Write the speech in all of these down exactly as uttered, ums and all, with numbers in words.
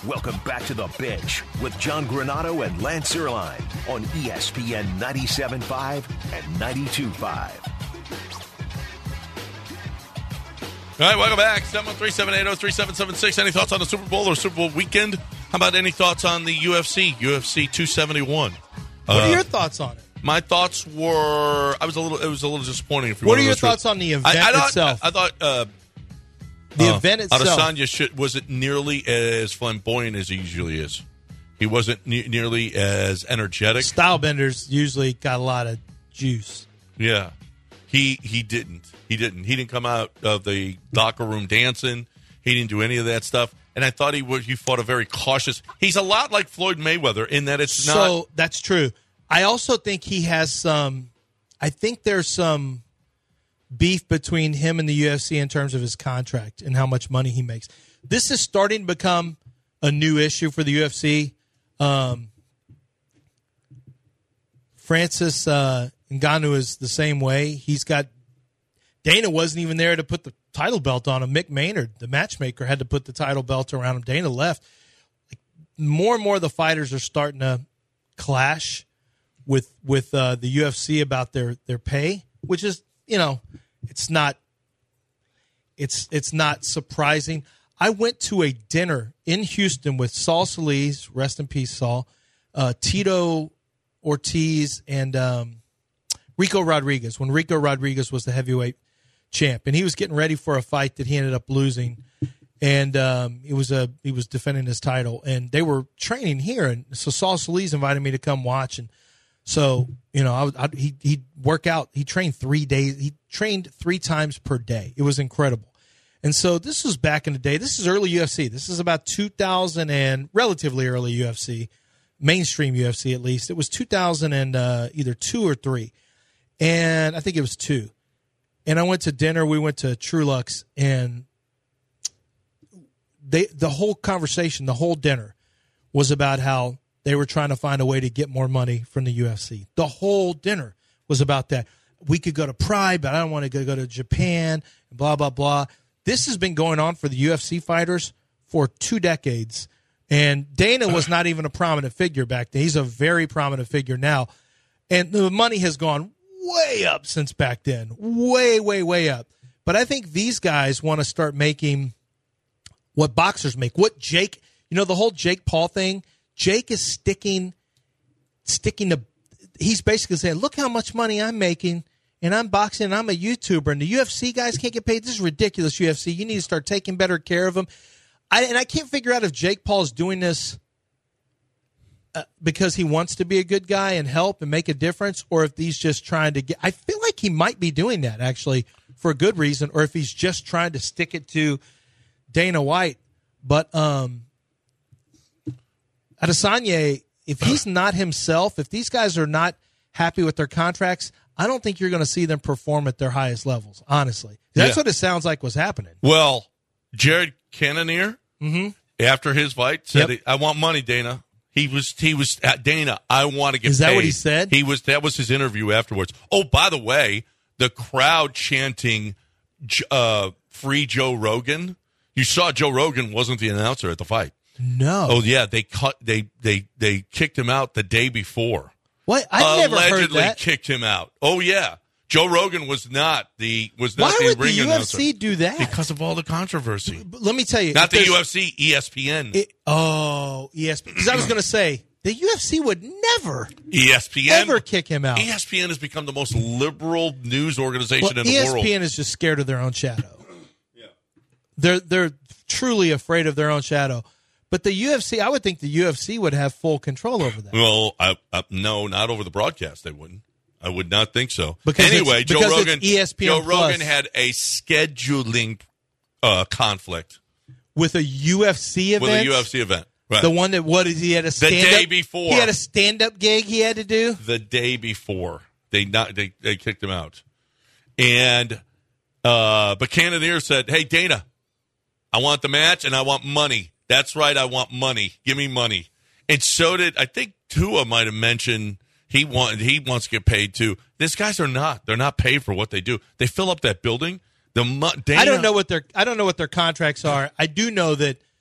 Welcome back to The Bench with John Granato and Lance Erline on E S P N ninety-seven point five and ninety-two point five. All right, welcome back. seven one three, seven eight zero, three seven seven six. Any thoughts on the Super Bowl or Super Bowl weekend? How about any thoughts on the U F C, U F C two seventy-one? What uh, are your thoughts on it? My thoughts were, I was a little, it was a little disappointing. If you what are your through. thoughts on the event I, I thought, itself? I thought uh, the uh, event itself. Adesanya should, wasn't nearly as flamboyant as he usually is. He wasn't ne- nearly as energetic. Stylebenders usually got a lot of juice. Yeah. He he didn't. He didn't. He didn't come out of the locker room dancing. He didn't do any of that stuff. And I thought he would. He fought a very cautious. He's a lot like Floyd Mayweather in that it's not. So that's true. I also think he has some. I think there's some beef between him and the U F C in terms of his contract and how much money he makes. This is starting to become a new issue for the U F C. Um, Francis uh, Ngannou is the same way. He's got Dana wasn't even there to put the title belt on him. Mick Maynard, the matchmaker, had to put the title belt around him. Dana left. Like, more and more of the fighters are starting to clash with with uh, the U F C about their, their pay, which is, you know, it's not it's it's not surprising. I went to a dinner in Houston with Saul Solis, rest in peace, Saul, uh, Tito Ortiz, and um, Rico Rodriguez, when Rico Rodriguez was the heavyweight champ. And he was getting ready for a fight that he ended up losing. And um, it was a he was defending his title. And they were training here. And so Saul Solis invited me to come watch. And so, you know, I, was, I he he'd work out. He trained three days. He trained three times per day. It was incredible. And so this was back in the day. This is early U F C. This is about two thousand and relatively early U F C, mainstream U F C at least. It was two thousand and uh, either two or three. And I think it was two. And I went to dinner. We went to Trulux, and they the whole conversation, the whole dinner was about how they were trying to find a way to get more money from the U F C. The whole dinner was about that. We could go to Pride, but I don't want to go, go to Japan, blah, blah, blah. This has been going on for the U F C fighters for two decades. And Dana was not even a prominent figure back then. He's a very prominent figure now. And the money has gone way up since back then. Way, way, way up. But I think these guys want to start making what boxers make. What Jake, you know, the whole Jake Paul thing, Jake is sticking, sticking to, he's basically saying, look how much money I'm making, and I'm boxing, and I'm a YouTuber, and the U F C guys can't get paid. This is ridiculous, U F C. You need to start taking better care of them. I, and I can't figure out if Jake Paul is doing this uh, because he wants to be a good guy and help and make a difference, or if he's just trying to get, I feel like he might be doing that, actually, for a good reason, or if he's just trying to stick it to Dana White. But um, Adesanya, if he's not himself, if these guys are not happy with their contracts, I don't think you're going to see them perform at their highest levels, honestly. That's Yeah. what it sounds like was happening. Well, Jared Cannonier, Mm-hmm. after his fight, said, Yep. "I want money, Dana." He was he was at Dana. I want to get. Is that paid. what he said? He was. That was his interview afterwards. Oh, by the way, the crowd chanting, uh, "Free Joe Rogan." You saw Joe Rogan wasn't the announcer at the fight. No. Oh yeah, they cut. They they they kicked him out the day before. What? I've never heard Allegedly that. kicked him out. Oh yeah, Joe Rogan was not the was not Why the would the ring U F announcer C do that? because of all the controversy. But let me tell you. Not if the there's- U F C, E S P N. It, oh, E S P N. Because I was going to say, the U F C would never, E S P N. ever kick him out. E S P N has become the most liberal news organization Well, in the E S P N world. is just scared of their own shadow. Yeah. They're, they're truly afraid of their own shadow. But the U F C, I would think the U F C would have full control over that. Well, I, I, no, not over the broadcast. They wouldn't. I would not think so. Because anyway, it's- Joe because Rogan. it's E S P N Joe Rogan Plus. had a scheduling uh, conflict With a U F C event? with a U F C event. Right. The one that, what is he had a stand day up, before. He had a stand-up gig he had to do? the day before they not they, they kicked him out, and uh, but Cannonier said, "Hey Dana, I want the match and I want money. That's right, I want money. Give me money." And so did I think Tua might have mentioned he want he wants to get paid too. These guys are not. They're not paid for what they do. They fill up that building. The mo- Dana, I don't know what their I don't know what their contracts are. I do know that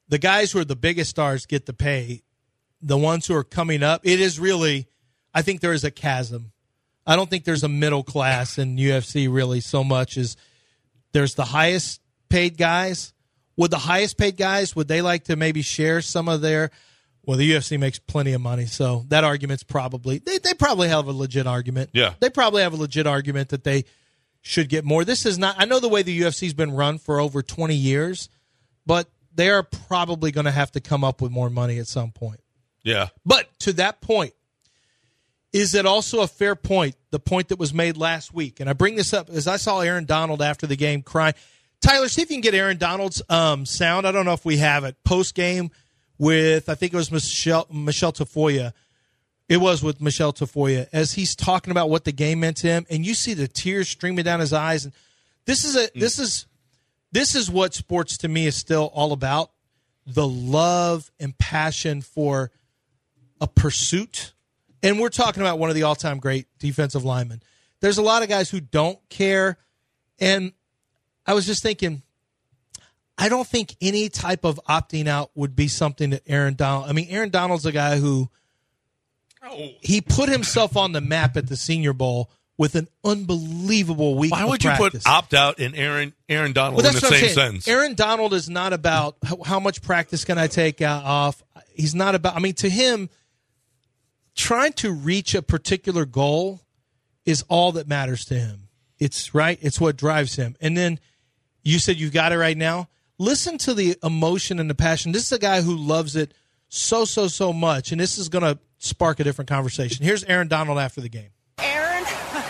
the guys who are the biggest stars get the pay. The ones who are coming up, it is really, I think there is a chasm. I don't think there's a middle class in U F C really so much as there's the highest paid guys. Would the highest paid guys, would they like to maybe share some of their, well, the U F C makes plenty of money, so that argument's probably, they, they probably have a legit argument. Yeah. They probably have a legit argument that they should get more. This is not, I know the way the U F C's been run for over twenty years, but they are probably going to have to come up with more money at some point. Yeah. But to that point, is it also a fair point, the point that was made last week? And I bring this up as I saw Aaron Donald after the game crying. Tyler, see if you can get Aaron Donald's um, sound. I don't know if we have it. Post-game with, I think it was Michelle, Michelle Tafoya. It was with Michelle Tafoya as he's talking about what the game meant to him. And you see the tears streaming down his eyes. And this is a, mm. this is this is what sports to me is still all about. The love and passion for a pursuit. And we're talking about one of the all-time great defensive linemen. There's a lot of guys who don't care. And I was just thinking, I don't think any type of opting out would be something that Aaron Donald, I mean, Aaron Donald's a guy who, oh. he put himself on the map at the Senior Bowl with an unbelievable week Why of would practice. you put opt out and Aaron Aaron Donald well, in the what I'm same saying. sentence? Aaron Donald is not about how, how much practice can I take uh, off. He's not about, I mean, to him, trying to reach a particular goal is all that matters to him. It's right. It's what drives him. And then you said you've got it right now. Listen to the emotion and the passion. This is a guy who loves it so, so, so much. And this is going to spark a different conversation. Here's Aaron Donald after the game. Aaron,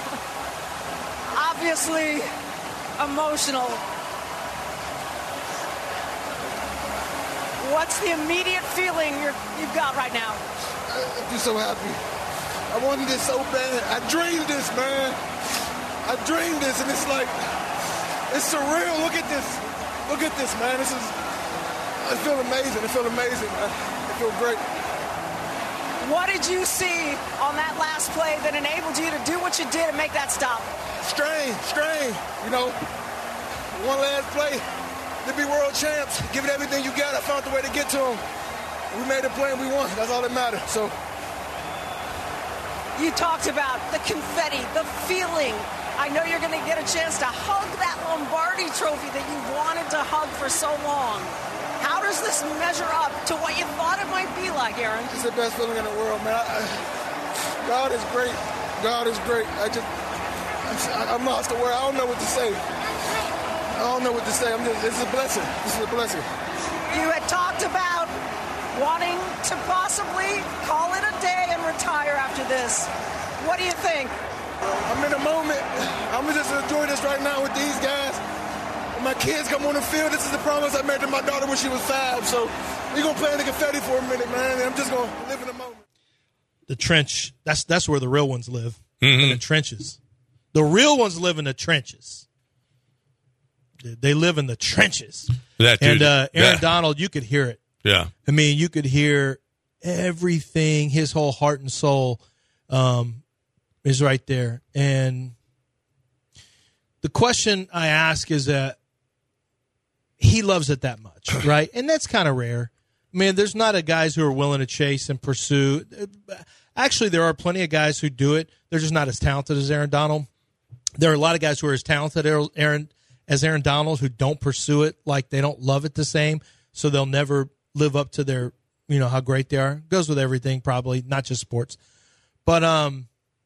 obviously emotional. What's the immediate feeling you're, you've got right now? I'm just so happy. I wanted this so bad. I dreamed this, man. I dreamed this, and it's like, it's surreal. Look at this. Look at this, man. This is, I feel amazing. I feel amazing. I, I feel great. What did you see on that last play that enabled you to do what you did and make that stop? Strange, strange. You know, one last play to be world champs. Give it everything you got. I found the way to get to them. We made a play and we won. That's all that matters. So, you talked about the confetti, the feeling. I know you're going to get a chance to hug that Lombardi trophy that you wanted to hug for so long. How does this measure up to what you thought it might be like, Aaron? It's the best feeling in the world, man. I, I, God is great. God is great. I just, I, I'm lost for words. I don't know what to say. I don't know what to say. I'm just, this is a blessing. This is a blessing. You had talked about wanting to possibly call it a day and retire after this. What do you think? I'm in a moment. I'm going to just enjoy this right now with these guys. When my kids come on the field, this is the promise I made to my daughter when she was five. So we're going to play in the confetti for a minute, man. And I'm just going to live in the moment. The trench, that's that's where the real ones live, mm-hmm. in the trenches. The real ones live in the trenches. They live in the trenches. That dude, and uh, Aaron yeah. Donald, you could hear it. Yeah. I mean, you could hear everything, his whole heart and soul um, is right there. And the question I ask is that he loves it that much, right? And that's kind of rare. I mean, there's not a guys who are willing to chase and pursue. Actually, there are plenty of guys who do it. They're just not as talented as Aaron Donald. There are a lot of guys who are as talented as Aaron, as Aaron Donald who don't pursue it, like they don't love it the same, so they'll never live up to their, you know, how great they are. Goes with everything, probably, not just sports. But um,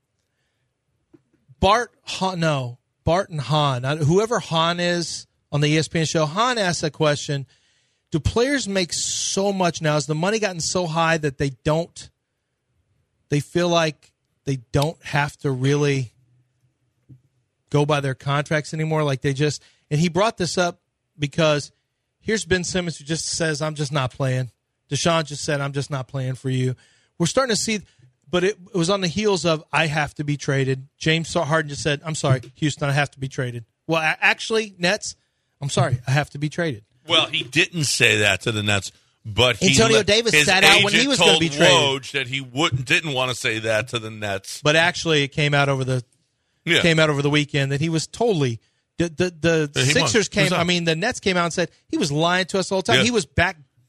Bart, Han, no, Bart and Han, whoever Han is on the E S P N show, Han asked that question, do players make so much now? Has the money gotten so high that they don't, they feel like they don't have to really go by their contracts anymore? Like they just, and he brought this up because here's Ben Simmons who just says, I'm just not playing. Deshaun just said, I'm just not playing for you. We're starting to see, but it, it was on the heels of, I have to be traded. James Harden just said, I'm sorry, Houston, I have to be traded. Well, actually, Nets, I'm sorry, I have to be traded. Well, he didn't say that to the Nets, but he Antonio let, Davis his sat out when he was going to be traded. Woj that he wouldn't didn't want to say that to the Nets. But actually, it came out over the yeah. came out over the weekend that he was totally the the, the yeah, Sixers was. came. I mean, the Nets came out and said he was lying to us the whole time. Yeah. He was back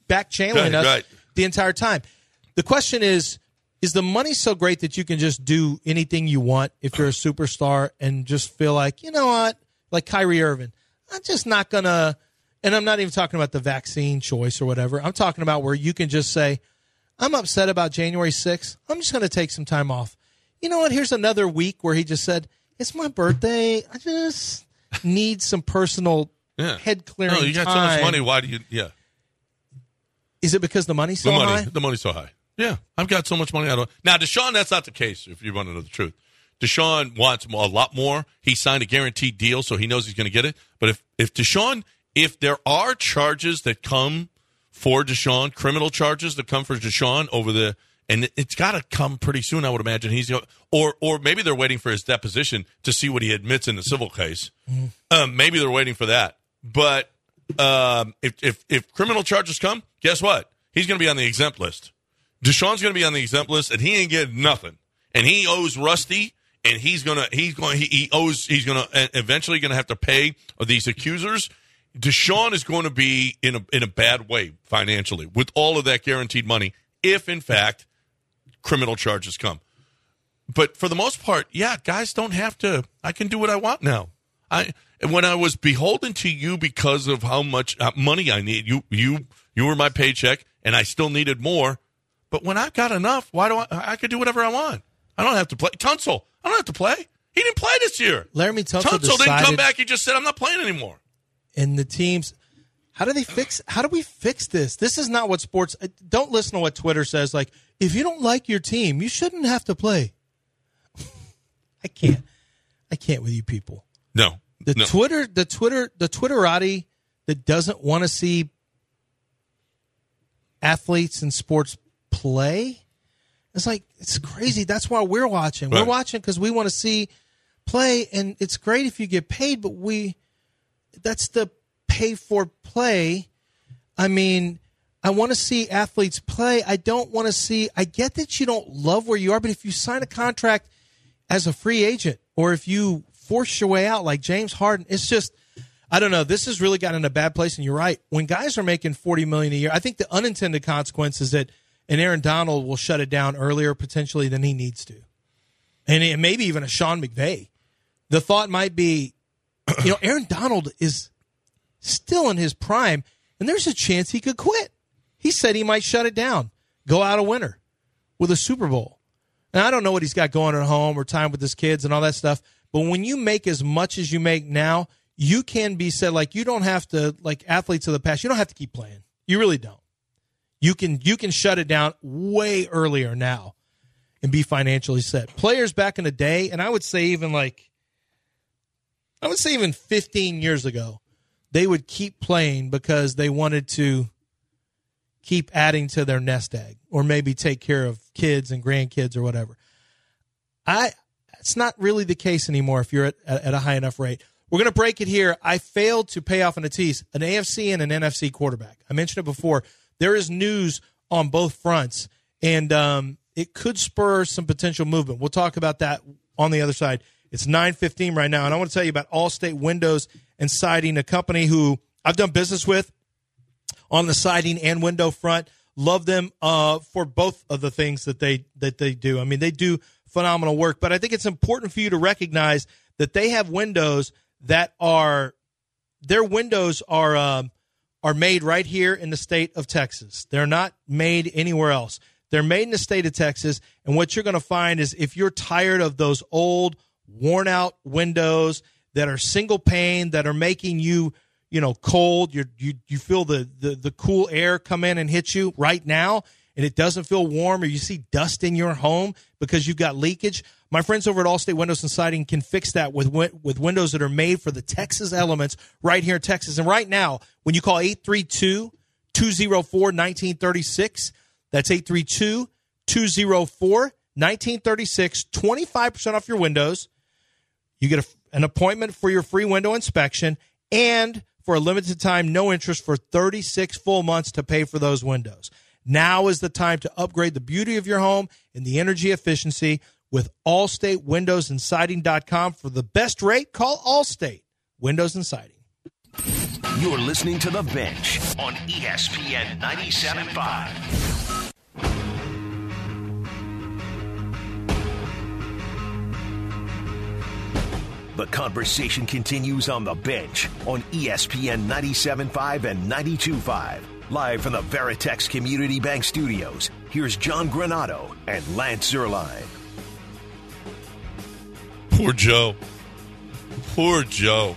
back channeling Right, us right. the entire time. The question is, is the money so great that you can just do anything you want if you're a superstar and just feel like, you know what, like Kyrie Irving, I'm just not going to, and I'm not even talking about the vaccine choice or whatever. I'm talking about where you can just say, I'm upset about January sixth. I'm just going to take some time off. You know what? Here's another week where he just said, it's my birthday. I just need some personal Yeah. head clearing No, you got time. so much money. Why do you? Yeah. Is it because the money's so The money, high? the money's so high. Yeah, I've got so much money. I don't. Now, Deshaun, that's not the case. If you want to know the truth, Deshaun wants a lot more. He signed a guaranteed deal, so he knows he's going to get it. But if if Deshaun, if there are charges that come for Deshaun, criminal charges that come for Deshaun over the, and it's got to come pretty soon, I would imagine. He's or or maybe they're waiting for his deposition to see what he admits in the civil case. Mm. Um, maybe they're waiting for that. But um, if if if criminal charges come, guess what? He's going to be on the exempt list. Deshaun's going to be on the exempt list, and he ain't getting nothing. And he owes Rusty, and he's gonna he's going he, he owes he's going to eventually going to have to pay these accusers. Deshaun is going to be in a in a bad way financially with all of that guaranteed money, if in fact criminal charges come. But for the most part, yeah, guys don't have to. I can do what I want now. I when I was beholden to you because of how much money I need, you you you were my paycheck, and I still needed more. But when I've got enough, why do I? I could do whatever I want. I don't have to play. Tunsil, I don't have to play. He didn't play this year. Laramie Tunsil, Tunsil decided, didn't come back. He just said, "I'm not playing anymore." And the teams, how do they fix? How do we fix this? This is not what sports. Don't listen to what Twitter says. Like, if you don't like your team, you shouldn't have to play. I can't. I can't with you people. No. The no. Twitter, the Twitter, the Twitterati that doesn't want to see athletes and sports play. It's like, it's crazy. That's why we're watching. Right. We're watching because we want to see play, and it's great if you get paid, but we that's the pay for play. I mean, I want to see athletes play. I don't want to see I get that you don't love where you are, but if you sign a contract as a free agent or if you force your way out like James Harden, it's just I don't know. This has really gotten in a bad place, and you're right. When guys are making forty million dollars a year, I think the unintended consequence is that and Aaron Donald will shut it down earlier potentially than he needs to. And it, maybe even a Sean McVay. The thought might be, you know, Aaron Donald is still in his prime, and there's a chance he could quit. He said he might shut it down, go out a winner with a Super Bowl. And I don't know what he's got going at home or time with his kids and all that stuff, but when you make as much as you make now, you can be said, like, you don't have to, like athletes of the past, you don't have to keep playing. You really don't. You can you can shut it down way earlier now and be financially set. Players back in the day, and I would say even like, I would say even fifteen years ago, they would keep playing because they wanted to keep adding to their nest egg or maybe take care of kids and grandkids or whatever. I It's not really the case anymore if you're at, at a high enough rate. We're going to break it here. I failed to pay off an Atis, an A F C and an N F C quarterback. I mentioned it before. There is news on both fronts, and um, it could spur some potential movement. We'll talk about that on the other side. It's nine fifteen right now, and I want to tell you about Allstate Windows and Siding, a company who I've done business with on the siding and window front. Love them uh, for both of the things that they that they do. I mean, they do phenomenal work, but I think it's important for you to recognize that they have windows that are their windows are um, are made right here in the state of Texas. They're not made anywhere else. They're made in the state of Texas, and what you're going to find is if you're tired of those old, worn-out windows that are single pane, that are making you, you know, cold, you're, you you feel the, the, the cool air come in and hit you right now, and it doesn't feel warm, or you see dust in your home because you've got leakage, my friends over at Allstate Windows and Siding can fix that with with windows that are made for the Texas elements right here in Texas. And right now, when you call eight three two, two oh four, one nine three six, that's eight three two, two oh four, one nine three six, twenty-five percent off your windows. You get a, an appointment for your free window inspection, and for a limited time, no interest for thirty-six full months to pay for those windows. Now is the time to upgrade the beauty of your home and the energy efficiency with Allstate Windows and Siding dot com. For the best rate, call Allstate Windows and Siding. You're listening to The Bench on E S P N ninety-seven point five. The conversation continues on The Bench on E S P N ninety-seven point five and ninety-two point five. Live from the Veritex Community Bank Studios, here's John Granato and Lance Zierlein. Poor Joe. Poor Joe.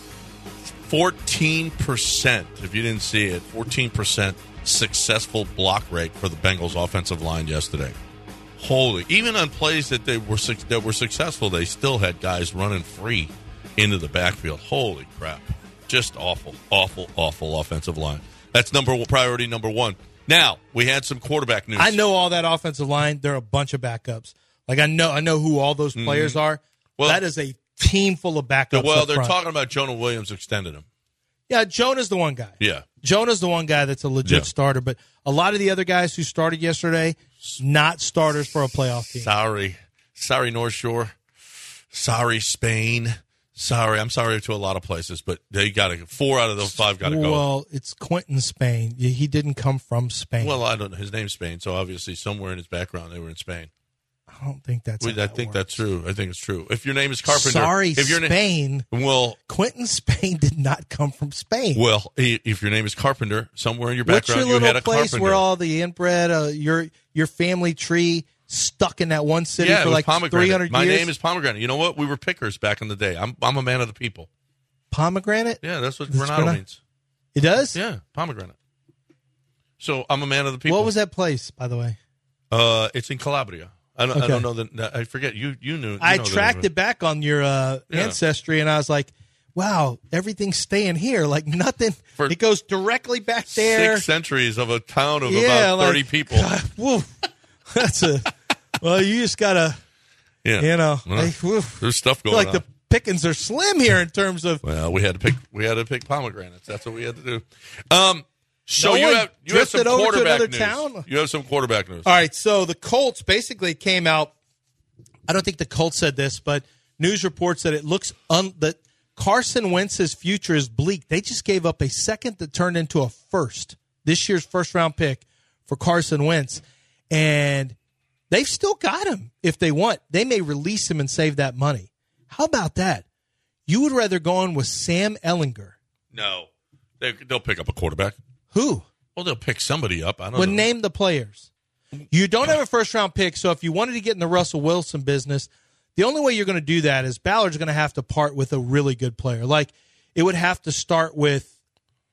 fourteen percent, if you didn't see it, fourteen percent successful block rate for the Bengals offensive line yesterday. Holy, even on plays that they were that were successful, they still had guys running free into the backfield. Holy crap. Just awful, awful, awful offensive line. That's number one, priority number one. Now, we had some quarterback news. I know all that offensive line. They're a bunch of backups. Like, I know I know who all those players mm-hmm. are. Well, that is a team full of backups. Well, they're front. talking about Jonah Williams extending him. Yeah, Jonah's the one guy. Yeah. Jonah's the one guy that's a legit yeah. starter. But a lot of the other guys who started yesterday, not starters for a playoff team. Sorry. Sorry, North Shore. Sorry, Spain. Sorry. I'm sorry to a lot of places, but they got to four out of those five got to go. Well, it's Quentin Spain. He didn't come from Spain. Well, I don't know. His name's Spain, so obviously somewhere in his background they were in Spain. I don't think that's we, how I that think works. that's true. I think it's true. If your name is Carpenter. Sorry, if your Spain. Na- well, Quentin Spain did not come from Spain. Well, if your name is Carpenter, somewhere in your What's background your you had a place carpenter. where all the inbred, uh, your your family tree stuck in that one city yeah, for like three hundred My years? My name is Pomegranate. You know what? We were pickers back in the day. I'm I'm a man of the people. Pomegranate? Yeah, that's what That's Granado gonna, means. It does? Yeah, pomegranate. So I'm a man of the people. What was that place, by the way? Uh, it's in Calabria. I don't, okay. I don't know the. I forget. You you knew. You I know tracked it back on your uh, yeah. ancestry, and I was like, "Wow, everything's staying here. Like nothing. For it goes directly back there. Six centuries of a town of yeah, about like, thirty people. God, woo, that's a. Well, you just gotta. Yeah. You know, well, like, woo, there's stuff going like on. the pickings are slim here in terms of. Well, we had to pick. We had to pick pomegranates. That's what we had to do. Um. So no you have you have some quarterback news. Town? You have some quarterback news. All right. So the Colts basically came out. I don't think the Colts said this, but news reports that it looks un, that Carson Wentz's future is bleak. They just gave up a second that turned into a first, this year's first round pick for Carson Wentz, and they've still got him if they want. They may release him and save that money. How about that? You would rather go on with Sam Ehlinger? No, they, they'll pick up a quarterback. Who? Well, they'll pick somebody up. I don't well, know. Name the players. You don't have a first-round pick, so if you wanted to get in the Russell Wilson business, the only way you're going to do that is Ballard's going to have to part with a really good player. Like, it would have to start with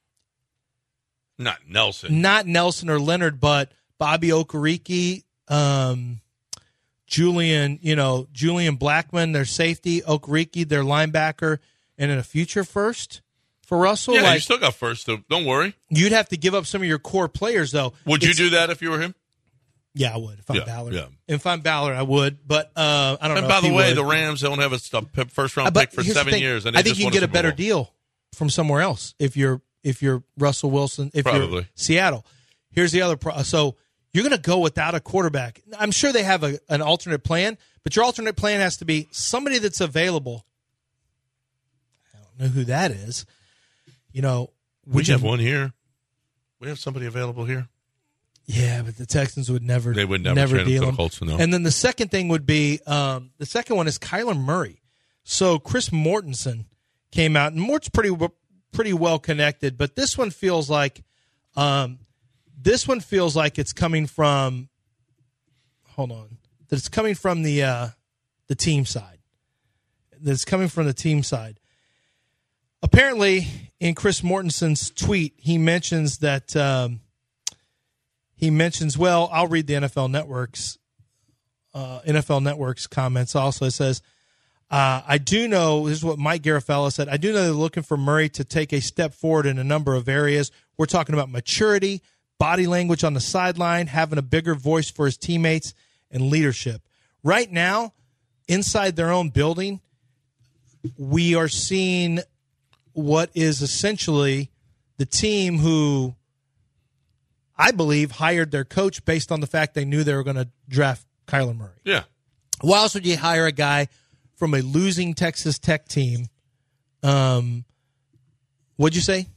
not Nelson, not Nelson or Leonard, but Bobby Okereke, um, Julian, you know, Julian Blackman, their safety, Okereke, their linebacker, and in a future first for Russell. Yeah, like, you still got first. So don't worry. You'd have to give up some of your core players, though. Would you It's, do that if you were him? Yeah, I would. If I'm Yeah, Ballard, yeah. if I'm Ballard, I would. But uh, I don't And know. by if the he way, would. the Rams don't have a first round But pick for here's the seven thing. years, and they I think just you won can get a Super better Bowl. deal from somewhere else if you're if you're Russell Wilson. If Probably. you're Seattle, here's the other. Pro- so you're going to go without a quarterback. I'm sure they have a, an alternate plan, but your alternate plan has to be somebody that's available. I don't know who that is. You know, We you, have one here. We have somebody available here. Yeah, but the Texans would never. They would never trade him deal to the him. Colts, no. And then the second thing would be um, the second one is Kyler Murray. So Chris Mortensen came out, and Mort's pretty pretty well connected, but this one feels like um, this one feels like it's coming from. Hold on, that it's coming from the uh, the team side. That it's coming from the team side. Apparently, in Chris Mortensen's tweet, he mentions that. Um, He mentions, well, I'll read the N F L Network's uh, N F L Network's comments also. It says, uh, I do know, this is what Mike Garafella said, I do know they're looking for Murray to take a step forward in a number of areas. We're talking about maturity, body language on the sideline, having a bigger voice for his teammates, and leadership. Right now, inside their own building, we are seeing what is essentially the team who I believe hired their coach based on the fact they knew they were going to draft Kyler Murray. Yeah. Why else would you hire a guy from a losing Texas Tech team um, What'd you say?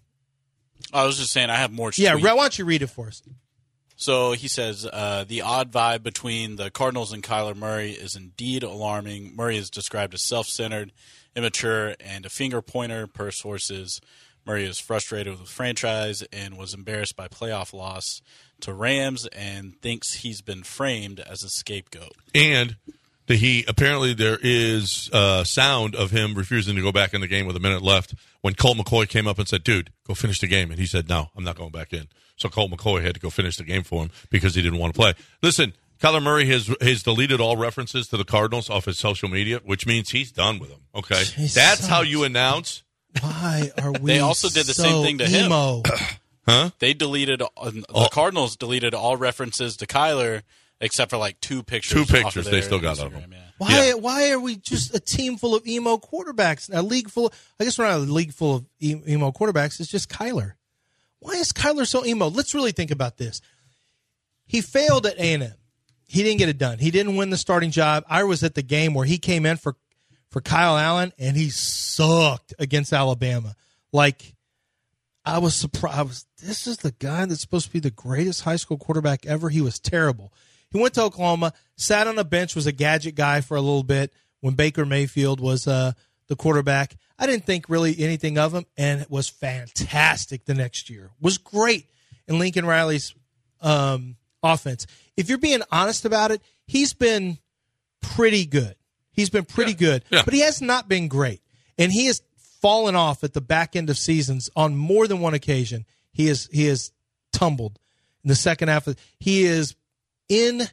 I was just saying I have more. Yeah, tweet. why don't you read it for us? So he says, uh, the odd vibe between the Cardinals and Kyler Murray is indeed alarming. Murray is described as self-centered, immature, and a finger pointer per sources. Murray is frustrated with the franchise and was embarrassed by playoff loss to Rams and thinks he's been framed as a scapegoat. And the, he apparently there is uh, sound of him refusing to go back in the game with a minute left when Colt McCoy came up and said, dude, go finish the game. And he said, no, I'm not going back in. So Colt McCoy had to go finish the game for him because he didn't want to play. Listen, Kyler Murray has has deleted all references to the Cardinals off his social media, which means he's done with them. Okay, Jesus. That's how you announce. Why are we? They also did the so same thing to him. emo? Huh? They deleted uh, the Oh. Cardinals deleted all references to Kyler except for like two pictures. Two off pictures of they their still got out of Instagram, them. yeah. Why? Yeah. Why are we just a team full of emo quarterbacks? A league full. Of, I guess we're not a league full of e- emo quarterbacks. It's just Kyler. Why is Kyler so emo? Let's really think about this. He failed at A and M. He didn't get it done. He didn't win the starting job. I was at the game where he came in for, for Kyle Allen, and he sucked against Alabama. Like, I was surprised. I was, this is the guy that's supposed to be the greatest high school quarterback ever. He was terrible. He went to Oklahoma, sat on a bench, was a gadget guy for a little bit when Baker Mayfield was uh, the quarterback. I didn't think really anything of him, and it was fantastic the next year. Was great in Lincoln Riley's um, offense. If you're being honest about it, he's been pretty good. He's been pretty Yeah. good, Yeah. but he has not been great. And he has fallen off at the back end of seasons on more than one occasion. He is he has tumbled in the second half of he is in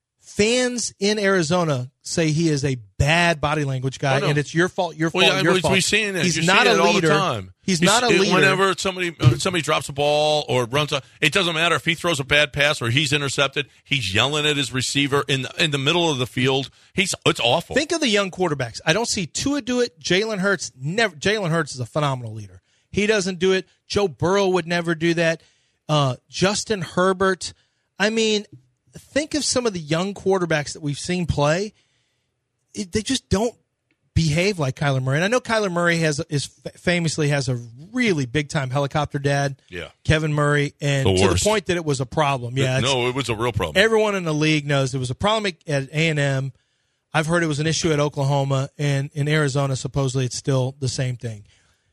fans in Arizona say he is a bad body language guy, Oh, no. and it's your fault, your fault, Well, yeah, your we- fault. we seeing that. He's You're not seeing a it all the leader. time. He's not a it- leader. Whenever somebody uh, somebody drops a ball or runs, a, it doesn't matter if he throws a bad pass or he's intercepted. He's yelling at his receiver in the, in the middle of the field. He's it's awful. Think of the young quarterbacks. I don't see Tua do it. Jalen Hurts never. Jalen Hurts is a phenomenal leader. He doesn't do it. Joe Burrow would never do that. Uh, Justin Herbert. I mean, think of some of the young quarterbacks that we've seen play. It, they just don't behave like Kyler Murray. And I know Kyler Murray has is famously has a really big time helicopter dad. Yeah. Kevin Murray, and The to the worst. point that it was a problem. Yeah, it's- no, it was a real problem. everyone in the league knows there was a problem at A and M. I've heard it was an issue at Oklahoma, and in Arizona, supposedly it's still the same thing.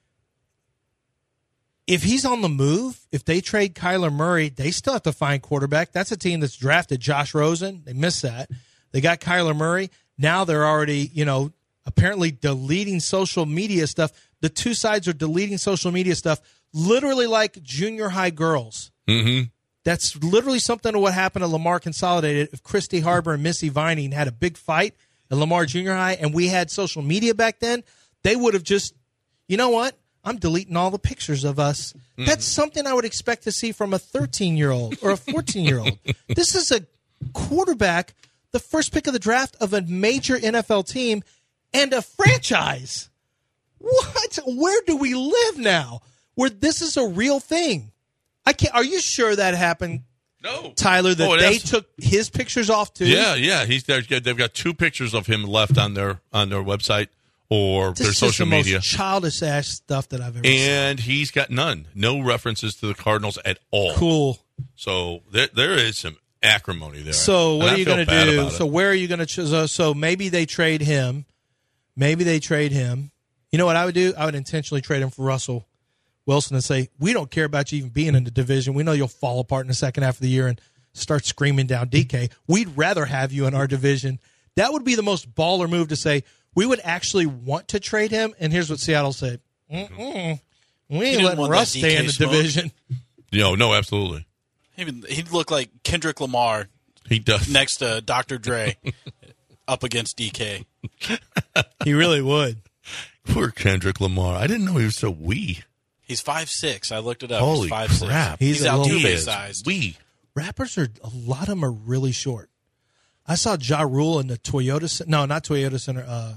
If he's on the move, if they trade Kyler Murray, they still have to find quarterback. That's a team that's drafted Josh Rosen. They missed that. They got Kyler Murray. Now they're already, you know, apparently deleting social media stuff. The two sides are deleting social media stuff, literally like junior high girls. Mm-hmm. That's literally something to what happened at Lamar Consolidated. If Christy Harbor and Missy Vining had a big fight at Lamar Junior High and we had social media back then, they would have just, you know what? I'm deleting all the pictures of us. Mm-hmm. That's something I would expect to see from a thirteen-year-old or a fourteen-year-old. This is a quarterback, the first pick of the draft of a major N F L team and a franchise. What? Where do we live now where this is a real thing? I can't. Are you sure that happened, No, Tyler, that Oh, it they has- took his pictures off too? Yeah, yeah. He's there. They've got two pictures of him left on their on their website or This their is social the media. most childish ass stuff that I've ever seen. And he's got none, no references to the Cardinals at all. Cool. So there, there is some acrimony there. So And what I are you feel going to bad do? about it. So where are you going to choose? So, so maybe they trade him. Maybe they trade him. You know what I would do? I would intentionally trade him for Russell Wilson and say, we don't care about you even being in the division. We know you'll fall apart in the second half of the year and start screaming down D K. We'd rather have you in our division. That would be the most baller move to say, we would actually want to trade him. And here's what Seattle said. Mm-mm. We ain't didn't letting want Russ that stay D K in the smoke. division. No, no, absolutely. He'd, he'd look like Kendrick Lamar He does. next to Doctor Dre up against D K. He really would. Poor Kendrick Lamar. I didn't know he was so wee. He's five six. I looked it up. Holy He's five six. crap. He's He's, a little- Altuve He is sized. wee. Rappers are, a lot of them are really short. I saw Ja Rule in the Toyota Center. No, not Toyota Center. Uh,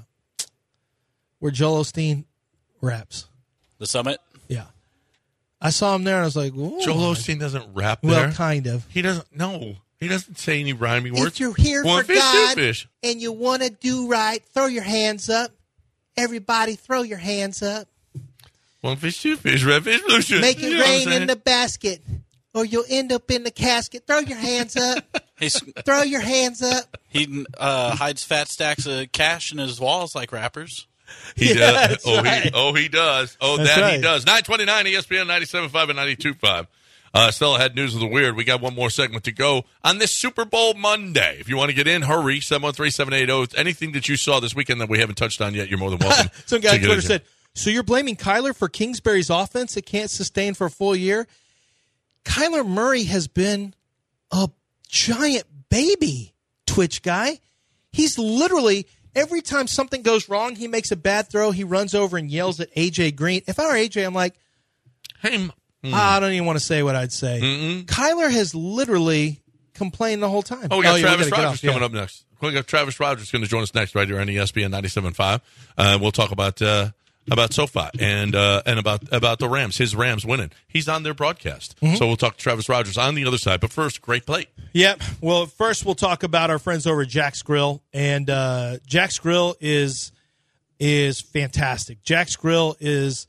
where Joel Osteen raps. The Summit. Yeah. I saw him there and I was like, ooh. Joel Osteen doesn't rap there. Well, kind of. He doesn't. No, he doesn't say any rhyming words. If you're here One for fish, two God fish. and you want to do right, throw your hands up. Everybody throw your hands up. One fish, two fish, red fish, blue fish. Make it You know what I'm rain saying? in the basket, or you'll end up in the casket. Throw your hands up. He's, Throw your hands up. he uh, hides fat stacks of cash in his walls like rappers. He Yeah, does. that's Oh, right. he, oh, he does. Oh, That's that right. he does. nine twenty-nine E S P N ninety-seven point five and ninety-two point five. Uh, Stella had news of the weird. We got one more segment to go on this Super Bowl Monday. If you want to get in, hurry. seven one three, seven eight zero. Anything that you saw this weekend that we haven't touched on yet, you're more than welcome. Some guy to on get Twitter in. said, so you're blaming Kyler for Kingsbury's offense that can't sustain for a full year? Kyler Murray has been a giant baby, Twitch guy. He's literally, every time something goes wrong, he makes a bad throw, he runs over and yells at A J Green. If I were A J, I'm like, Hey, m- I don't even want to say what I'd say. Mm-mm. Kyler has literally complained the whole time. Oh, we got yeah, Travis gotta get Rogers off, yeah. coming up next. We got Travis Rogers going to join us next right here on E S P N ninety-seven point five. Uh, we'll talk about uh, about SoFi and uh, and about about the Rams. His Rams winning. He's on their broadcast. Mm-hmm. So we'll talk to Travis Rogers on the other side. But first, great plate. Yep. Well, first we'll talk about our friends over at Jack's Grill, and uh, Jack's Grill is is fantastic. Jack's Grill is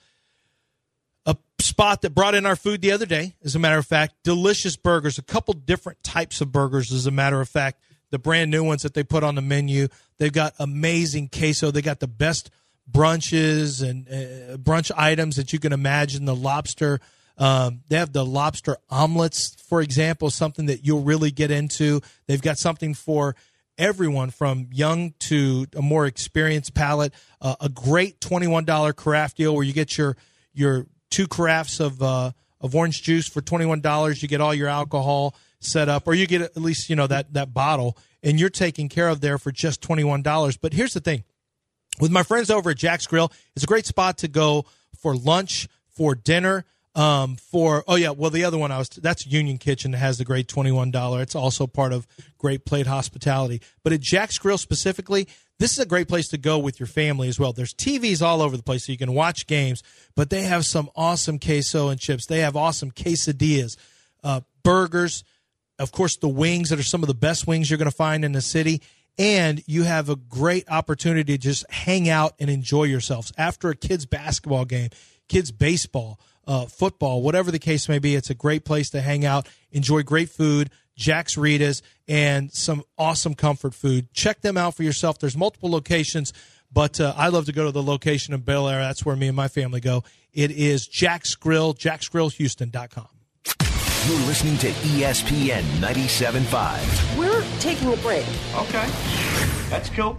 a spot that brought in our food the other day. As a matter of fact, delicious burgers, a couple different types of burgers. As a matter of fact, the brand new ones that they put on the menu. They've got amazing queso. They got the best brunches and uh, brunch items that you can imagine. The lobster. Um, they have the lobster omelets, for example, something that you'll really get into. They've got something for everyone from young to a more experienced palate. Uh, a great twenty-one dollars carafe deal where you get your your two carafes of uh, of orange juice for twenty-one dollars. You get all your alcohol set up, or you get at least, you know, that that bottle, and you're taken care of there for just twenty-one dollars. But here's the thing. With my friends over at Jack's Grill, it's a great spot to go for lunch, for dinner, um, for, oh, yeah, well, the other one, I was that's Union Kitchen that has the great twenty-one dollars. It's also part of Great Plate Hospitality. But at Jack's Grill specifically, this is a great place to go with your family as well. There's T Vs all over the place so you can watch games, but they have some awesome queso and chips. They have awesome quesadillas, uh, burgers, of course, the wings that are some of the best wings you're going to find in the city. And you have a great opportunity to just hang out and enjoy yourselves. After a kid's basketball game, kids' baseball, uh, football, whatever the case may be, it's a great place to hang out, enjoy great food, Jack's Ritas, and some awesome comfort food. Check them out for yourself. There's multiple locations, but uh, I love to go to the location in Bel Air. That's where me and my family go. It is Jack's Grill, jacks grill houston dot com. You're listening to E S P N ninety-seven point five. We're taking a break. Okay. That's cool.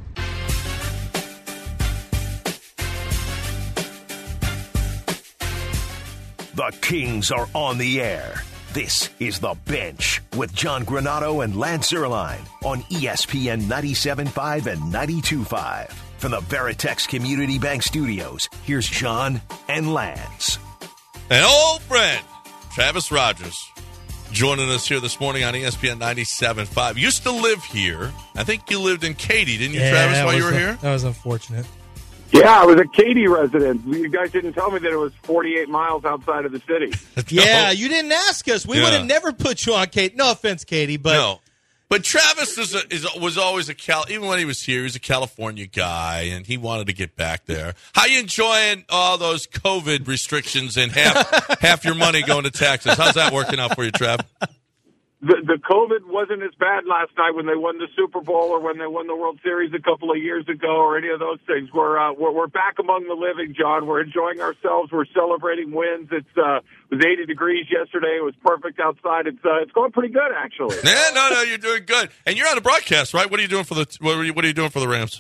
The Kings are on the air. This is The Bench with John Granado and Lance Zierlein on E S P N ninety-seven point five and ninety-two point five. From the Veritex Community Bank Studios, here's John and Lance. An old friend, Travis Rogers, joining us here this morning on E S P N ninety-seven point five. Used to live here. I think you lived in Katy, didn't you, Yeah, Travis, that while you was were a- here? That was unfortunate. Yeah, I was a Katy resident. You guys didn't tell me that it was forty-eight miles outside of the city. Yeah, No. you didn't ask us. We Yeah. would have never put you on, Kate. No offense, Katie, but No. But Travis is, a, is was always a Cal. Even when he was here, he was a California guy, and he wanted to get back there. How you enjoying all those COVID restrictions and half half your money going to Texas? How's that working out for you, Trav? The, the COVID wasn't as bad last night when they won the Super Bowl or when they won the World Series a couple of years ago or any of those things. We're uh, we're, we're back among the living, John. We're enjoying ourselves. We're celebrating wins. It's uh, it was eighty degrees yesterday. It was perfect outside. It's uh, it's going pretty good, actually. Yeah, no, no, you're doing good, and you're on the broadcast, right? What are you doing for the what are you, what are you doing for the Rams?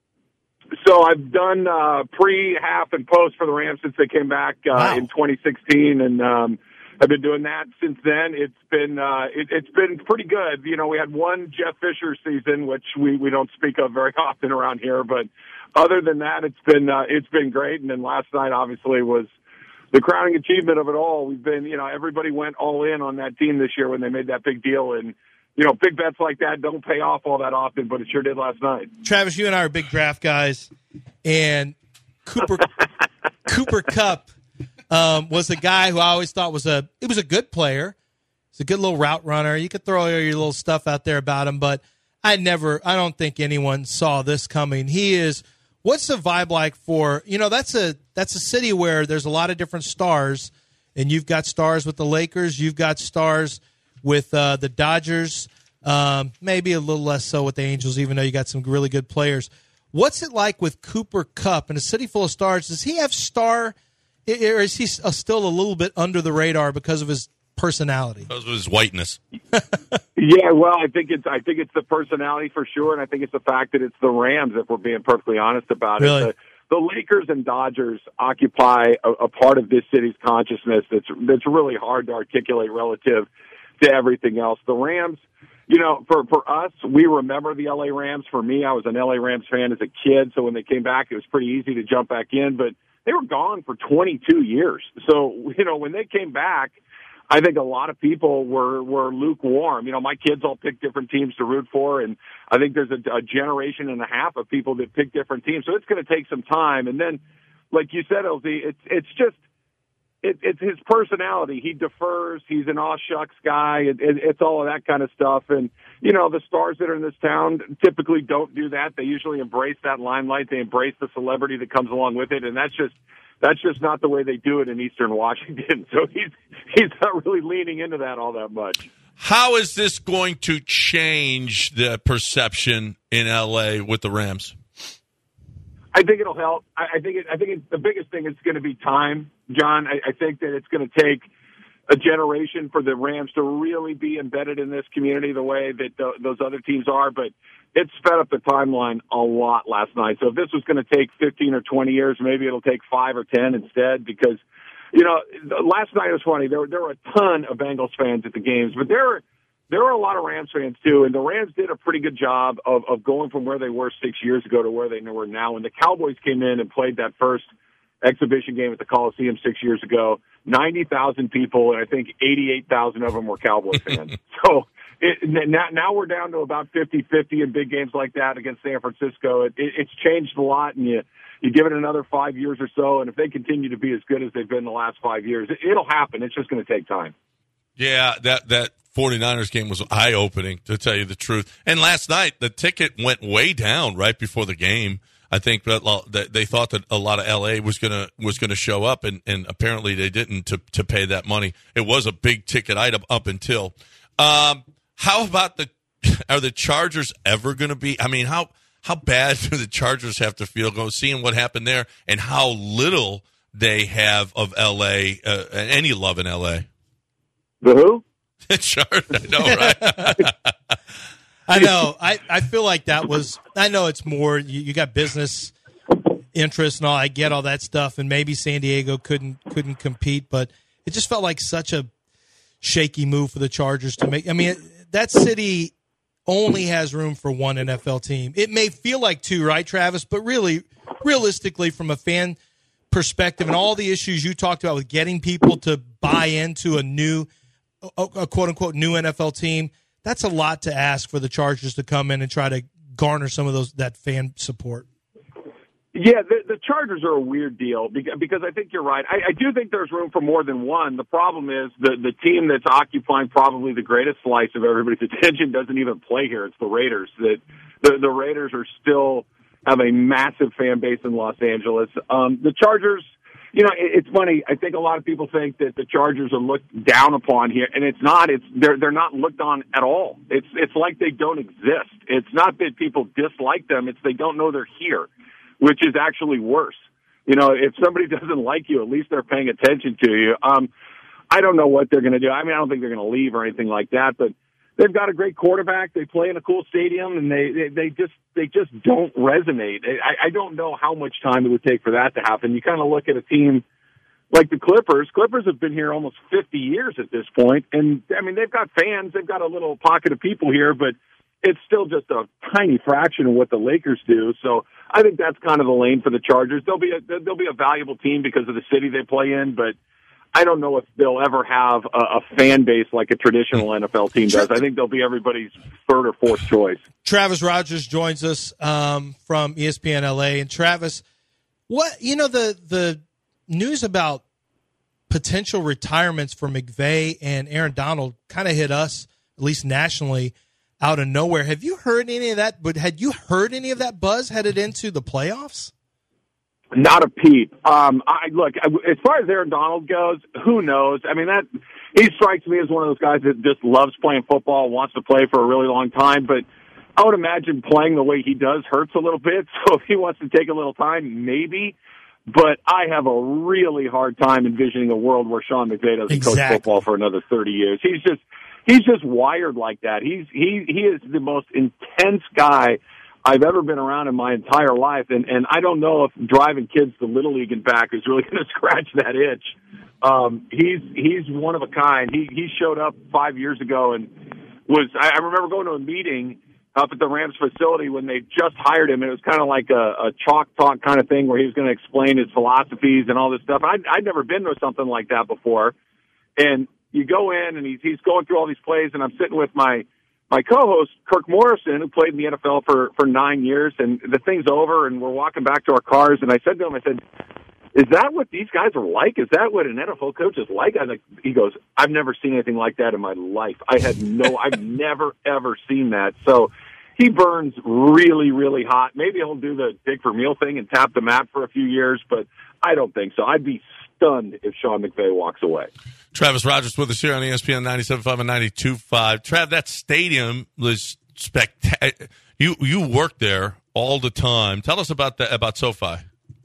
So I've done uh, pre, half, and post for the Rams since they came back uh, Wow. in twenty sixteen, and um, I've been doing that since then. It's been uh, it, it's been pretty good. You know, we had one Jeff Fisher season, which we, we don't speak of very often around here, but other than that, it's been uh, it's been great. And then last night, obviously, was the crowning achievement of it all. We've been, you know, everybody went all in on that team this year when they made that big deal, and you know, big bets like that don't pay off all that often, but it sure did last night. Travis, you and I are big draft guys, and Cooper Cooper Kupp um, was a guy who I always thought was a he was a good player. He's a good little route runner. You could throw all your little stuff out there about him, but I never, I don't think anyone saw this coming. He is What's the vibe like for, you know, that's a that's a city where there's a lot of different stars, and you've got stars with the Lakers, you've got stars with uh, the Dodgers, um, maybe a little less so with the Angels, even though you got some really good players. What's it like with Cooper Kupp in a city full of stars? Does he have star, or is he still a little bit under the radar because of his personality? Because of his whiteness. Yeah, well, I think it's I think it's the personality for sure, and I think it's the fact that it's the Rams, if we're being perfectly honest about really? it. The, the Lakers and Dodgers occupy a, a part of this city's consciousness that's that's really hard to articulate relative to everything else. The Rams, you know, for, for us, we remember the L A Rams. For me, I was an L A Rams fan as a kid, so when they came back, it was pretty easy to jump back in, but they were gone for twenty-two years. So, you know, when they came back, I think a lot of people were, were lukewarm. You know, my kids all picked different teams to root for, and I think there's a, a generation and a half of people that pick different teams. So it's going to take some time. And then, like you said, L Z, it's, it's just, it, it's his personality. He defers. He's an aw shucks guy. It, it, it's all of that kind of stuff. And, you know, the stars that are in this town typically don't do that. They usually embrace that limelight. They embrace the celebrity that comes along with it. And that's just, That's just not the way they do it in Eastern Washington. So he's he's not really leaning into that all that much. How is this going to change the perception in L A with the Rams? I think it'll help. I, I think it, I think it, the biggest thing is going to be time, John. I, I think that it's going to take a generation for the Rams to really be embedded in this community the way that the, those other teams are, but it sped up the timeline a lot last night. So if this was going to take fifteen or twenty years, maybe it'll take five or ten instead because, you know, last night was funny. There were, there were a ton of Bengals fans at the games, but there were, there were a lot of Rams fans too, and the Rams did a pretty good job of, of going from where they were six years ago to where they were now. When the Cowboys came in and played that first exhibition game at the Coliseum six years ago, ninety thousand people, and I think eighty-eight thousand of them were Cowboy fans. So it, now, now we're down to about fifty-fifty in big games like that against San Francisco. It, it, it's changed a lot, and you, you give it another five years or so, and if they continue to be as good as they've been the last five years, it, it'll happen. It's just going to take time. Yeah, that, that 49ers game was eye-opening, to tell you the truth. And last night, the ticket went way down right before the game. I think that they thought that a lot of L A was gonna was gonna show up, and, and apparently they didn't to to pay that money. It was a big ticket item up until. Um, how about the? Are the Chargers ever going to be? I mean, how how bad do the Chargers have to feel going seeing what happened there, and how little they have of L A, uh, any love in L A? The who? Chargers, I know, right? I know. I, I feel like that was – I know it's more you, – you got business interests and all. I get all that stuff, and maybe San Diego couldn't couldn't compete, but it just felt like such a shaky move for the Chargers to make – I mean, it, that city only has room for one N F L team. It may feel like two, right, Travis? But really, realistically, from a fan perspective and all the issues you talked about with getting people to buy into a new – a quote-unquote new N F L team – that's a lot to ask for the Chargers to come in and try to garner some of those that fan support. Yeah, the, the Chargers are a weird deal because I think you're right. I, I do think there's room for more than one. The problem is the, the team that's occupying probably the greatest slice of everybody's attention doesn't even play here. It's the Raiders. That the, the Raiders are still have a massive fan base in Los Angeles. Um, the Chargers, you know, it's funny. I think a lot of people think that the Chargers are looked down upon here, and it's not. It's they're they're not looked on at all. It's it's like they don't exist. It's not that people dislike them. It's they don't know they're here, which is actually worse. You know, if somebody doesn't like you, at least they're paying attention to you. Um, I don't know what they're going to do. I mean, I don't think they're going to leave or anything like that, but they've got a great quarterback. They play in a cool stadium, and they they, they just they just don't resonate. I, I don't know how much time it would take for that to happen. You kind of look at a team like the Clippers. Clippers have been here almost fifty years at this point, and I mean they've got fans. They've got a little pocket of people here, but it's still just a tiny fraction of what the Lakers do. So I think that's kind of the lane for the Chargers. They'll be a, they'll be a valuable team because of the city they play in, but I don't know if they'll ever have a, a fan base like a traditional N F L team does. I think they'll be everybody's third or fourth choice. Travis Rogers joins us um, from E S P N L A. And Travis, what you know the the news about potential retirements for McVay and Aaron Donald kind of hit us, at least nationally, out of nowhere. Have you heard any of that? But had you heard any of that buzz headed into the playoffs? Not a peep. Um, I look, as far as Aaron Donald goes, who knows? I mean, that he strikes me as one of those guys that just loves playing football, wants to play for a really long time. But I would imagine playing the way he does hurts a little bit. So if he wants to take a little time, maybe. But I have a really hard time envisioning a world where Sean McVay doesn't exactly. coach football for another thirty years. He's just he's just wired like that. He's he he is the most intense guy I've ever been around in my entire life, and, and I don't know if driving kids to Little League and back is really going to scratch that itch. Um, he's he's one of a kind. He he showed up five years ago and was. I, I remember going to a meeting up at the Rams facility when they just hired him. And it was kind of like a, a chalk talk kind of thing where he was going to explain his philosophies and all this stuff. I'd, I'd never been to something like that before. And you go in and he's he's going through all these plays, and I'm sitting with my. My co-host, Kirk Morrison, who played in the N F L for, for nine years, and the thing's over, and we're walking back to our cars, and I said to him, I said, is that what these guys are like? Is that what an N F L coach is like? I was like, he goes, I've never seen anything like that in my life. I had no, I've never, ever seen that. So he burns really, really hot. Maybe he'll do the Dick Vermeil thing and tap the mat for a few years, but I don't think so. I'd be stunned if Sean McVay walks away. Travis Rogers with us here on E S P N ninety-seven point five and ninety-two point five. Trav, that stadium was spectacular. You you work there all the time. Tell us about that, about SoFi.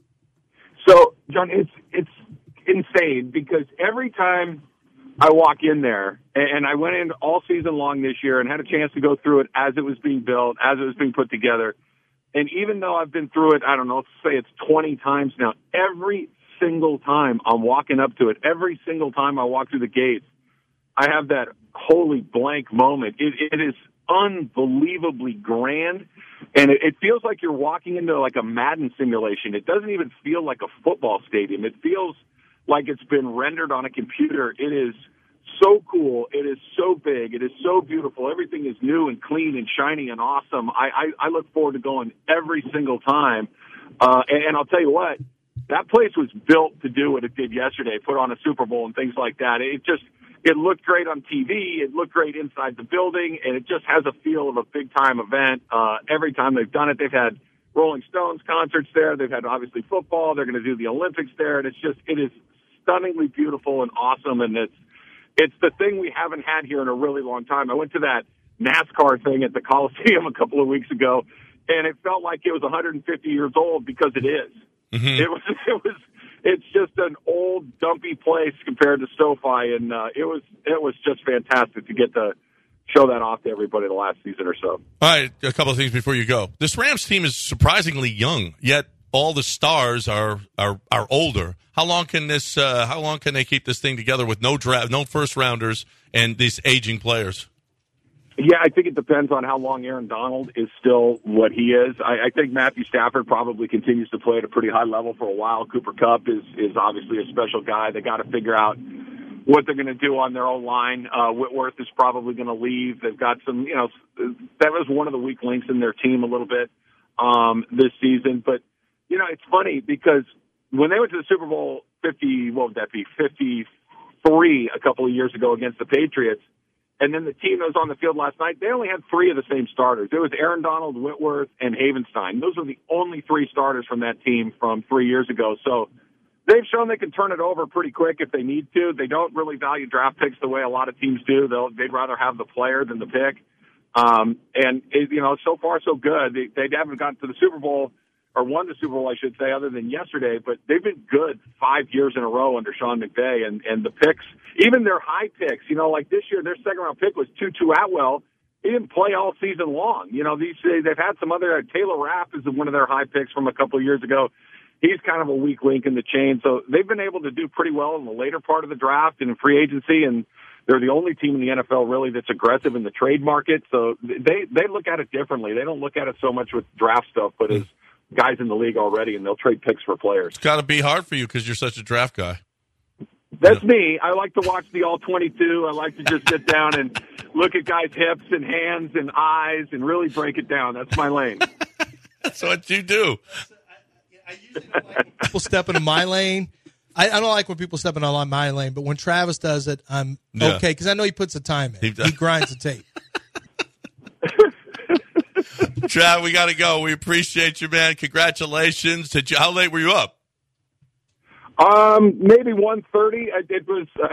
So, John, it's it's insane because every time I walk in there, and I went in all season long this year and had a chance to go through it as it was being built, as it was being put together, and even though I've been through it, I don't know, let's say it's twenty times now, every single time I'm walking up to it, every single time I walk through the gates, I have that holy blank moment. It, it is unbelievably grand, and it, it feels like you're walking into like a Madden simulation. It doesn't even feel like a football stadium. It feels like it's been rendered on a computer. It is so cool. It is so big. It is so beautiful. Everything is new and clean and shiny and awesome. I, I, I look forward to going every single time, uh, and, and I'll tell you what, that place was built to do what it did yesterday, put on a Super Bowl and things like that. It just, it looked great on T V. It looked great inside the building, and it just has a feel of a big-time event. Uh, every time they've done it, they've had Rolling Stones concerts there. They've had, obviously, football. They're going to do the Olympics there, and it's just, it is stunningly beautiful and awesome, and it's, it's the thing we haven't had here in a really long time. I went to that NASCAR thing at the Coliseum a couple of weeks ago, and it felt like it was one hundred fifty years old because it is. Mm-hmm. It was, it was, it's just an old, dumpy place compared to SoFi, and uh, it was, it was just fantastic to get to show that off to everybody the last season or so. All right, a couple of things before you go. This Rams team is surprisingly young, yet all the stars are are, are older. How long can this? Uh, how long can they keep this thing together with no draft, no first rounders, and these aging players? Yeah, I think it depends on how long Aaron Donald is still what he is. I, I think Matthew Stafford probably continues to play at a pretty high level for a while. Cooper Kupp is, is obviously a special guy. They got to figure out what they're going to do on their own line. Uh, Whitworth is probably going to leave. They've got some, you know, that was one of the weak links in their team a little bit um, this season. But, you know, it's funny because when they went to the Super Bowl fifty, what would that be, fifty-three a couple of years ago against the Patriots, and then the team that was on the field last night, they only had three of the same starters. It was Aaron Donald, Whitworth, and Havenstein. Those are the only three starters from that team from three years ago. So they've shown they can turn it over pretty quick if they need to. They don't really value draft picks the way a lot of teams do. They'll, they'd rather have the player than the pick. Um, and, it, you know, so far so good. They, they haven't gotten to the Super Bowl, or won the Super Bowl, I should say, other than yesterday, but they've been good five years in a row under Sean McVay, and, and the picks, even their high picks, you know, like this year, their second-round pick was Tutu Atwell. He didn't play all season long. You know, these they've had some other, Taylor Rapp is one of their high picks from a couple of years ago. He's kind of a weak link in the chain, so they've been able to do pretty well in the later part of the draft and in free agency, and they're the only team in the N F L really that's aggressive in the trade market, so they, they look at it differently. They don't look at it so much with draft stuff, but as guys in the league already, and they'll trade picks for players. It's got to be hard for you because you're such a draft guy. That's me. I like to watch the all twenty-two. I like to just sit down and look at guys' hips and hands and eyes and really break it down. That's my lane. That's what you do. I usually don't like when people step into my lane. I, I don't like when people step into my lane, but when Travis does it, I'm Yeah. okay because I know he puts the time in. He He, grinds the tape. Trav, we got to go. We appreciate you, man. Congratulations. Did you, how late were you up? Um, maybe one thirty. It was. Uh,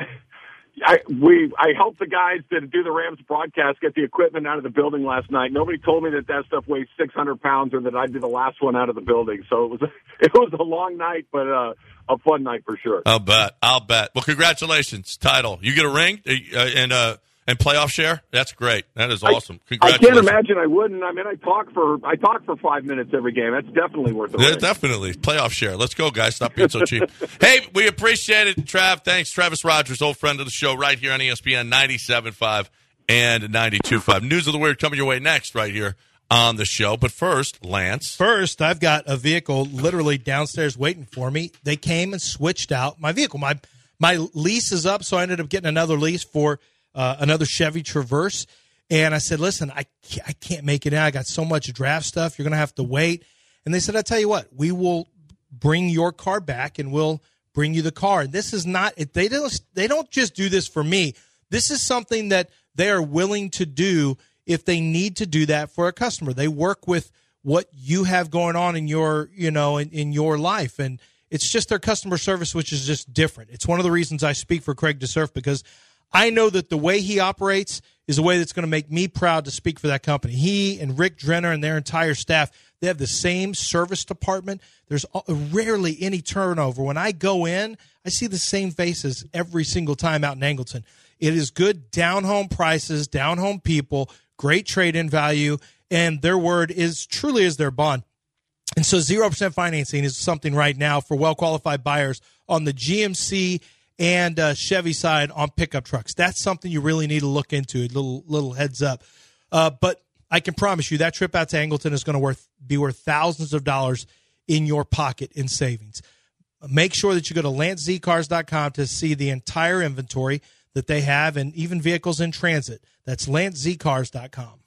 I we I helped the guys that do the Rams broadcast get the equipment out of the building last night. Nobody told me that that stuff weighs six hundred pounds or that I'd be the last one out of the building. So it was a, it was a long night, but uh, a fun night for sure. I'll bet. I'll bet. Well, congratulations, title. You get a ring uh, and uh, and playoff share. That's great. That is awesome. I, Congratulations. I can't imagine I wouldn't. I mean, I talk for I talk for five minutes every game. That's definitely worth it. Yeah, definitely. Playoff share. Let's go, guys. Stop being so cheap. Hey, we appreciate it, Trav. Thanks. Travis Rogers, old friend of the show, right here on E S P N ninety-seven point five and ninety-two point five. News of the Weird coming your way next right here on the show. But first, Lance. First, I've got a vehicle literally downstairs waiting for me. They came and switched out my vehicle. My my lease is up, so I ended up getting another lease for uh, another Chevy Traverse. And I said, listen, I can't, I can't make it in. I got so much draft stuff. You're going to have to wait. And they said, I'll tell you what, we will bring your car back and we'll bring you the car. And this is not, they don't, they don't just do this for me. This is something that they are willing to do if they need to do that for a customer. They work with what you have going on in your, you know, in, in your life. And it's just their customer service, which is just different. It's one of the reasons I speak for Craig DeSurf, because I know that the way he operates is a way that's going to make me proud to speak for that company. He and Rick Drenner and their entire staff, they have the same service department. There's rarely any turnover. When I go in, I see the same faces every single time out in Angleton. It is good down-home prices, down-home people, great trade-in value, and their word is truly is their bond. And so zero percent financing is something right now for well-qualified buyers on the G M C and uh, Chevy side on pickup trucks. That's something you really need to look into. A little little heads up. Uh, but I can promise you that trip out to Angleton is going to worth be worth thousands of dollars in your pocket in savings. Make sure that you go to lance z cars dot com to see the entire inventory that they have and even vehicles in transit. That's lance z cars dot com.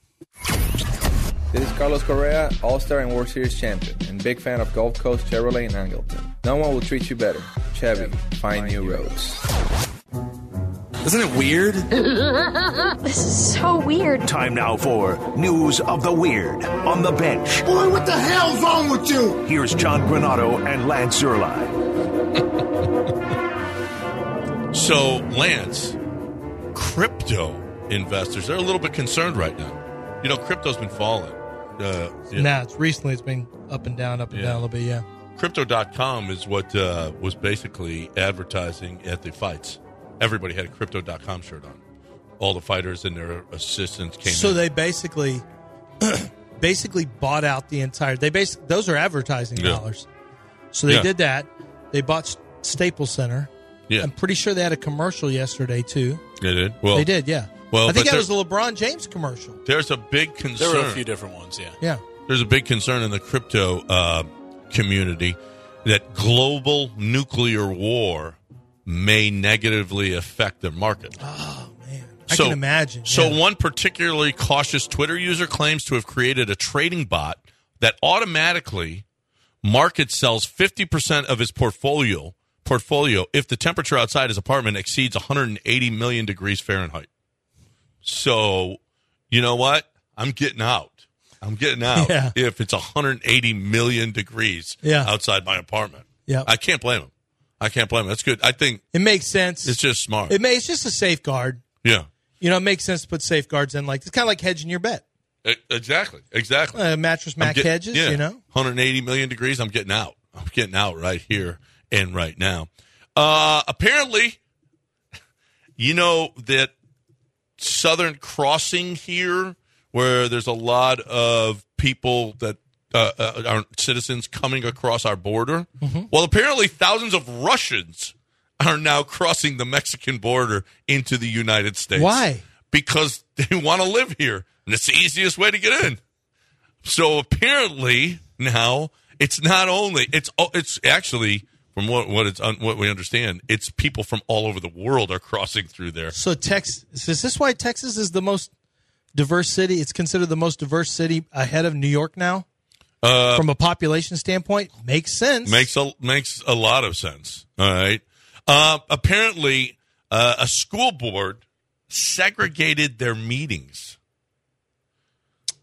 This is Carlos Correa, All-Star and World Series champion, and big fan of Gulf Coast Chevrolet in Angleton. No one will treat you better. Chevy, find new roads. Isn't it weird? This is so weird. Time now for News of the Weird on the Bench. Boy, what the hell's wrong with you? Here's John Granado and Lance Zerline. So, Lance, crypto investors, they're a little bit concerned right now. You know, crypto's been falling. Uh, yeah. Nah, it's recently it's been up and down, up and Yeah. down a little bit, yeah. Crypto dot com is what uh, was basically advertising at the fights. Everybody had a Crypto dot com shirt on. All the fighters and their assistants came So in. they basically basically bought out the entire. They bas- Those are advertising Yeah. dollars. So they Yeah. did that. They bought S- Staples Center. Yeah. I'm pretty sure they had a commercial yesterday too. They did? Well, they did, yeah. Well, I think but that was there- the LeBron James commercial. There's a big concern. There were a few different ones, yeah. Yeah. There's a big concern in the crypto uh, community that global nuclear war may negatively affect their market. Oh man, I can imagine. So yeah. one particularly cautious Twitter user claims to have created a trading bot that automatically market sells fifty percent of his portfolio portfolio if the temperature outside his apartment exceeds one hundred eighty million degrees Fahrenheit. So, you know what? I'm getting out. I'm getting out Yeah. if it's one hundred eighty million degrees Yeah. outside my apartment. Yeah. I can't blame him. I can't blame him. That's good. I think It makes sense. it's just smart. It may, it's just a safeguard. Yeah. You know, it makes sense to put safeguards in. Like it's kind of like hedging your bet. E- Exactly. Exactly. Uh, mattress I'm Mac get- hedges. yeah. You know. one hundred eighty million degrees. I'm getting out. I'm getting out right here and right now. Uh, apparently, you know that Southern Crossing here, where there's a lot of people that uh, uh, are citizens coming across our border. Mm-hmm. Well, apparently, thousands of Russians are now crossing the Mexican border into the United States. Why? Because they want to live here, and it's the easiest way to get in. So apparently now it's not only it's it's actually from what what it's what we understand, it's people from all over the world are crossing through there. So Texas is this why Texas is the most diverse city? It's considered the most diverse city ahead of New York now. Uh, From a population standpoint, makes sense. Makes a makes a lot of sense. All right. Uh, apparently, uh, a school board segregated their meetings.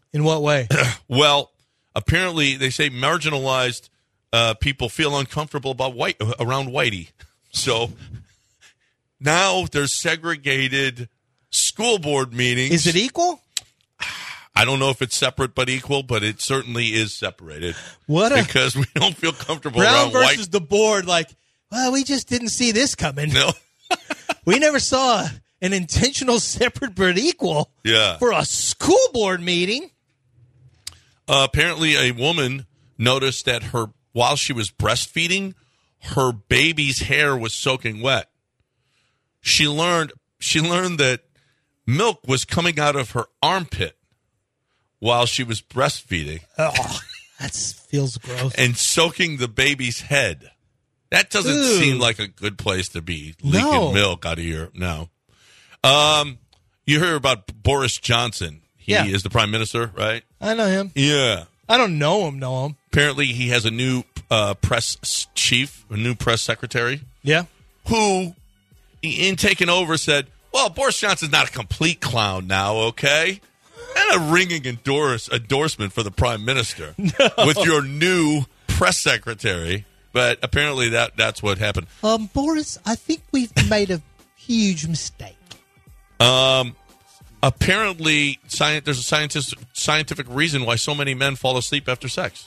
In what way? Well, apparently they say marginalized uh, people feel uncomfortable about white around Whitey. So now there's segregated school board meetings. Is it equal? I don't know if it's separate but equal, but it certainly is separated. What a, because we don't feel comfortable Brown around versus white. the board, like, well, we just didn't see this coming. No. We never saw an intentional separate but equal Yeah. for a school board meeting. Uh, apparently, a woman noticed that her while she was breastfeeding, her baby's hair was soaking wet. She learned she learned that milk was coming out of her armpit while she was breastfeeding. Oh, that feels gross. And soaking the baby's head. That doesn't Ooh. seem like a good place to be leaking No. milk out of your no. Um, you hear about Boris Johnson. He Yeah. is the prime minister, right? I know him. Yeah. I don't know him, know him. Apparently, he has a new uh, press chief, a new press secretary, Yeah. who, in taking over, said, well, Boris Johnson's not a complete clown now, okay? And a ringing endorse, endorsement for the prime minister with your new press secretary. But apparently that that's what happened. Um, Boris, I think we've made a huge mistake. Um, apparently, science, there's a scientist, scientific reason why so many men fall asleep after sex.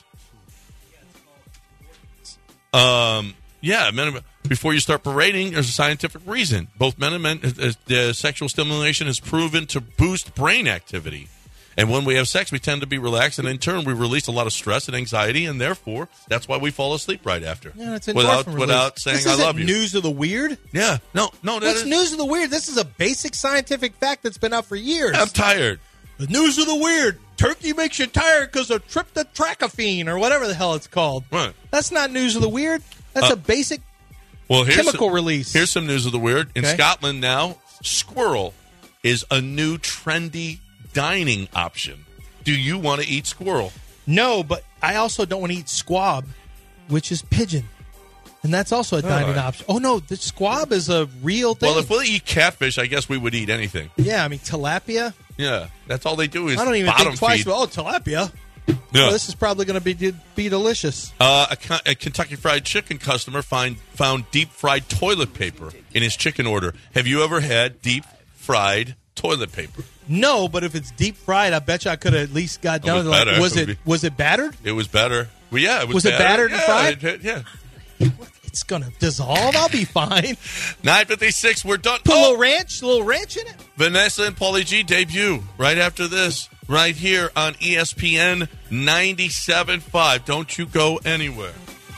Um, yeah, men, before you start parading, there's a scientific reason. Both men and men, uh, the sexual stimulation is proven to boost brain activity. And when we have sex, we tend to be relaxed, and in turn, we release a lot of stress and anxiety, and therefore, that's why we fall asleep right after. Yeah, it's endorphin without release. without saying this I isn't love you. News of the weird? Yeah, no, no. That What's is, news of the weird? This is a basic scientific fact that's been out for years. I'm tired. The news of the weird. Turkey makes you tired because of tryptophane or whatever the hell it's called. Right. That's not news of the weird. That's Uh, a basic Well, here's chemical some, release. Here's some news of the weird. In Okay. Scotland now, squirrel is a new trendy dining option. Do you want to eat squirrel? No, but I also don't want to eat squab, which is pigeon. And that's also a dining right. option. Oh, no, the squab is a real thing. Well, if we eat catfish, I guess we would eat anything. yeah, I mean, tilapia. Yeah, that's all they do is I don't even bottom think twice feed. about, oh, tilapia. Yeah. Well, this is probably going to be be delicious. Uh, a, Ken- a Kentucky Fried Chicken customer find, found deep-fried toilet paper in his chicken order. Have you ever had deep-fried toilet paper? No, but if it's deep fried, I bet you I could have at least got It down was to like, better. was It would it was it battered? It was better. Well, yeah, it was, Was it battered and yeah, fried? it- yeah. It's going to dissolve. I'll be fine. nine fifty-six, we're done. Put a Oh! little ranch, a little ranch in it. Vanessa and Paulie G debut right after this, right here on E S P N ninety-seven point five. Don't you go anywhere.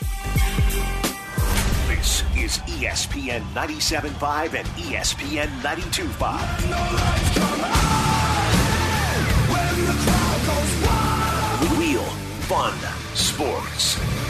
This is E S P N ninety-seven point five and E S P N ninety-two point five. Real fun sports.